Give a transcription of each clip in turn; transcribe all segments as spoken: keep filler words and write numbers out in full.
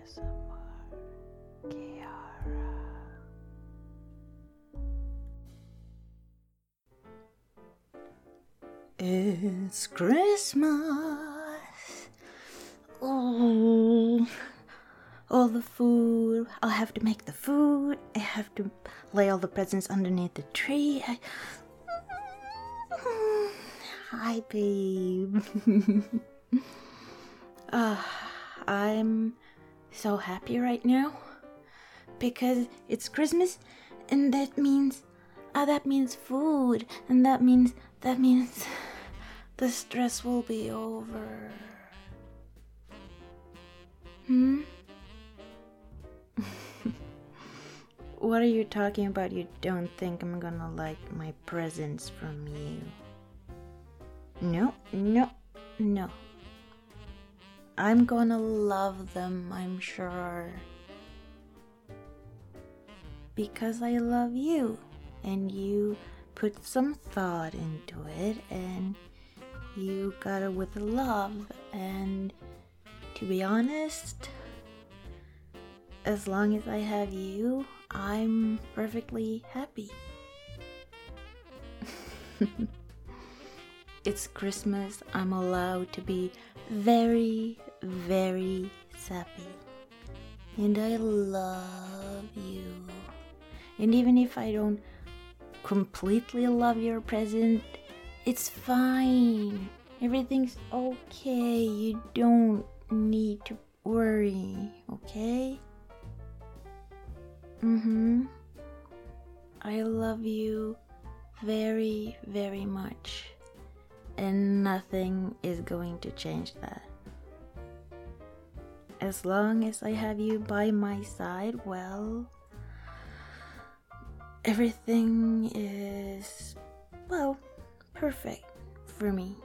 S M R Kiara. It's Christmas. Oh, all the food. I'll have to make the food. I have to lay all the presents underneath the tree. I... Hi, babe. uh, I'm so happy right now because it's Christmas, and that means, uh, that means food, and that means that means the stress will be over. Hmm? What are you talking about? You don't think I'm gonna like my presents from you? No, no, no. I'm gonna love them, I'm sure. Because I love you, and you put some thought into it, and you got it with love, and to be honest, as long as I have you, I'm perfectly happy. It's Christmas, I'm allowed to be very, very sappy. And I love you. And even if I don't completely love your present, it's fine. Everything's okay. You don't need to worry, okay? Mm-hmm. I love you very, very much. And nothing is going to change that. As long as I have you by my side, well, everything is, well, perfect for me.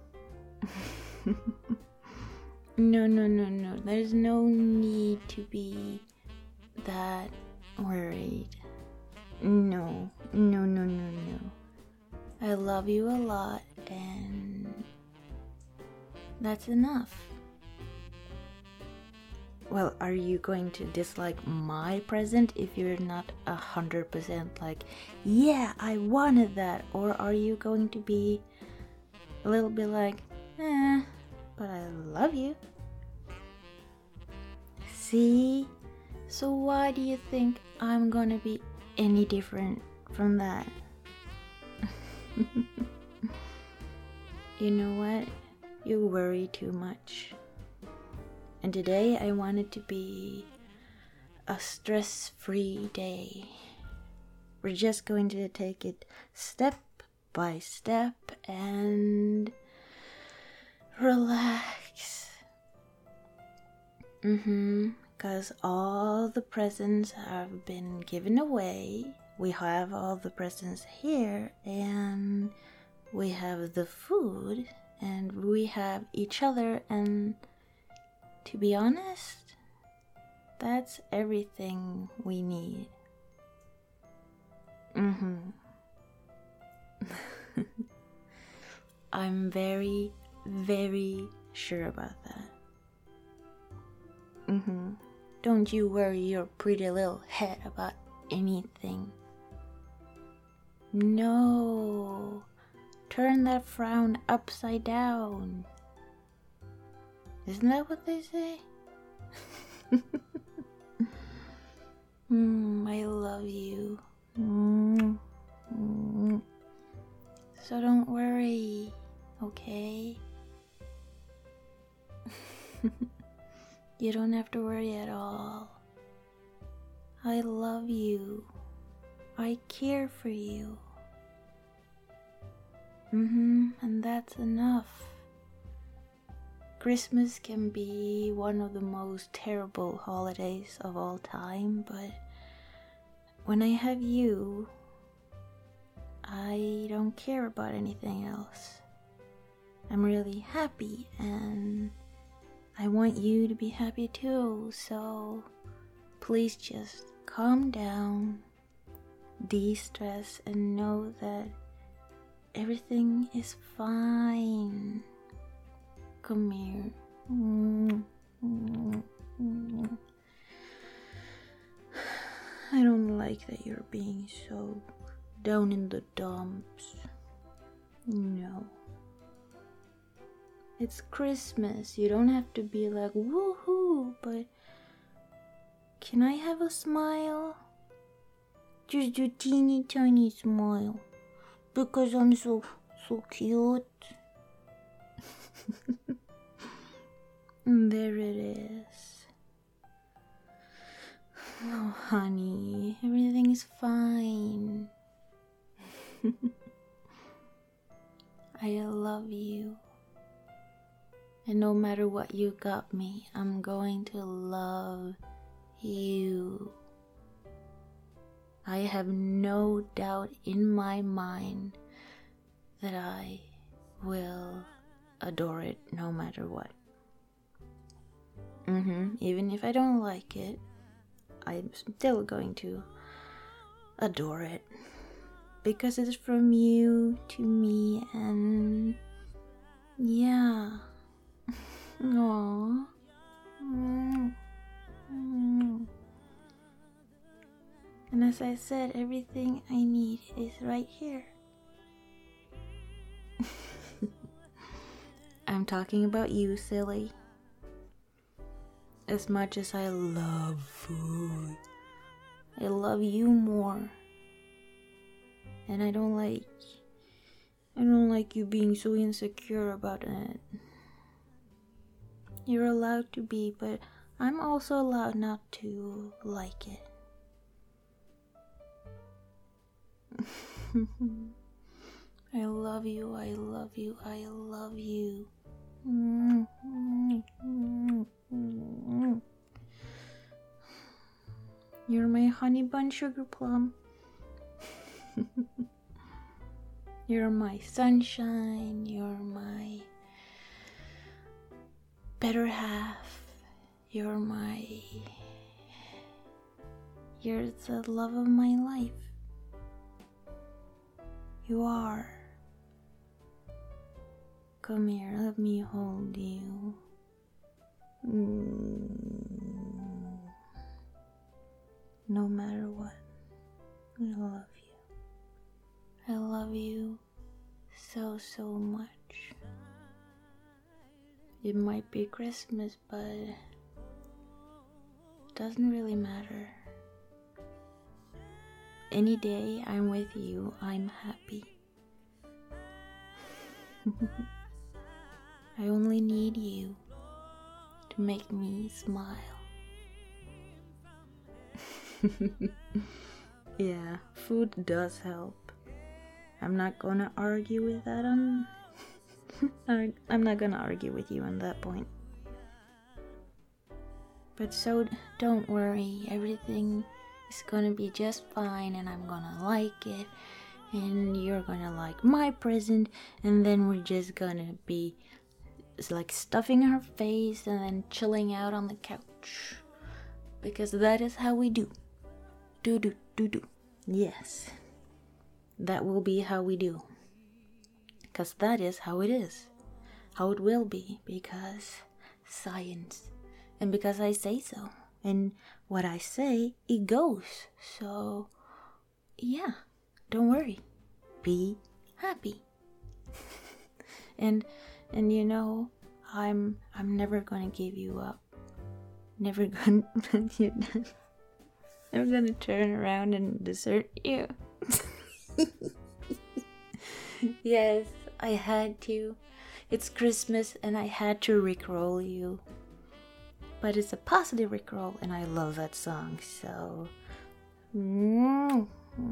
No, no, no, no. There's no need to be that worried. No, no, no, no, no. I love you a lot, and that's enough. Well, are you going to dislike my present if you're not a hundred percent like, yeah, I wanted that? Or are you going to be a little bit like, eh, but I love you? See? So why do you think I'm gonna be any different from that? You know what? You worry too much. And today I want it to be a stress-free day. We're just going to take it step by step and relax. Mm-hmm. Because all the presents have been given away. We have all the presents here, and we have the food, and we have each other, and to be honest, that's everything we need. Mm-hmm. I'm very, very sure about that. Mm-hmm. Don't you worry your pretty little head about anything. No. Turn that frown upside down. Isn't that what they say? mm, I love you. Mm, mm. So don't worry, okay? You don't have to worry at all. I love you. I care for you. Mm-hmm, and that's enough. Christmas can be one of the most terrible holidays of all time, but when I have you, I don't care about anything else. I'm really happy, and I want you to be happy too, so please just calm down, de-stress, and know that everything is fine. Come here. like that you're being so down in the dumps. No. It's Christmas. You don't have to be like, woohoo, but can I have a smile? Just a teeny tiny smile. Because I'm so, so cute. There it is. Oh, honey, everything's fine. I love you. And no matter what you got me, I'm going to love you. I have no doubt in my mind that I will adore it no matter what. Mm-hmm. Even if I don't like it, I'm still going to adore it. Because it's from you to me, and yeah. Aww. Mm. Mm. And as I said, everything I need is right here. I'm talking about you, silly. As much as I love food, I love you more. And I don't like I don't like you being so insecure about it. You're allowed to be, but I'm also allowed not to like it. I love you, I love you, I love you. You're my honey bun sugar plum. You're my sunshine, you're my better half, you're my, you're the love of my life. You are. Come here, let me hold you. Mm. No matter what, I love you. I love you so, so much. It might be Christmas, but it doesn't really matter. Any day I'm with you, I'm happy. I only need you to make me smile. Yeah, food does help. I'm not gonna argue with that. I'm, I'm not gonna argue with you on that point. But so don't worry, everything is gonna be just fine, and I'm gonna like it, and you're gonna like my present, and then we're just gonna be it's like stuffing our face and then chilling out on the couch, because that is how we do. Do do do do. Yes, that will be how we do, because that is how it is, how it will be, because science, and because I say so, and what I say, it goes. So yeah, don't worry, be happy. and and you know, I'm I'm never gonna give you up. Never gonna never gonna turn around and desert you. Yes, I had to. It's Christmas and I had to rickroll you. But it's a positive rickroll, and I love that song, so I'm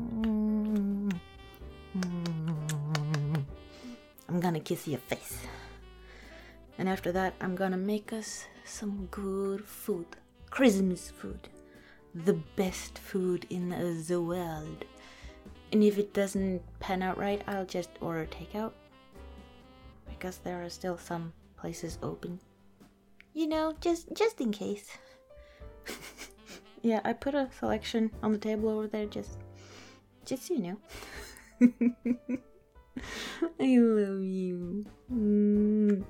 gonna kiss your face. And after that, I'm gonna make us some good food. Christmas food. The best food in the world. And if it doesn't pan out right, I'll just order takeout, because there are still some places open. You know, just just in case. Yeah, I put a selection on the table over there, just just so you know. I love you. Mm.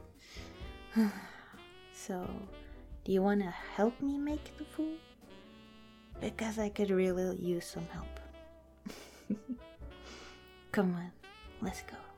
So, do you want to help me make the food? because I could really use some help. Come on, let's go.